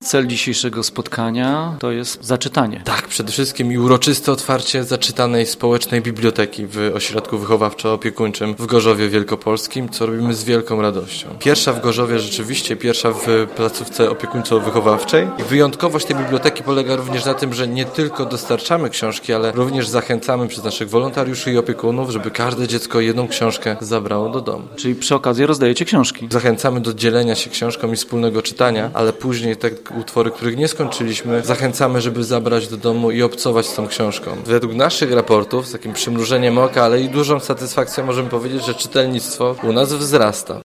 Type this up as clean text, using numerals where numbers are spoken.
Cel dzisiejszego spotkania to jest zaczytanie. Tak, przede wszystkim i uroczyste otwarcie zaczytanej społecznej biblioteki w ośrodku wychowawczo-opiekuńczym w Gorzowie Wielkopolskim, co robimy z wielką radością. Pierwsza w Gorzowie, rzeczywiście pierwsza w placówce opiekuńczo-wychowawczej. I wyjątkowość tej biblioteki polega również na tym, że nie tylko dostarczamy książki, ale również zachęcamy przez naszych wolontariuszy i opiekunów, żeby każde dziecko jedną książkę zabrało do domu. Czyli przy okazji rozdajecie książki. Zachęcamy do dzielenia się książką i wspólnego czytania, ale później te utwory, których nie skończyliśmy, zachęcamy, żeby zabrać do domu i obcować z tą książką. Według naszych raportów, z takim przymrużeniem oka, ale i dużą satysfakcją możemy powiedzieć, że czytelnictwo u nas wzrasta.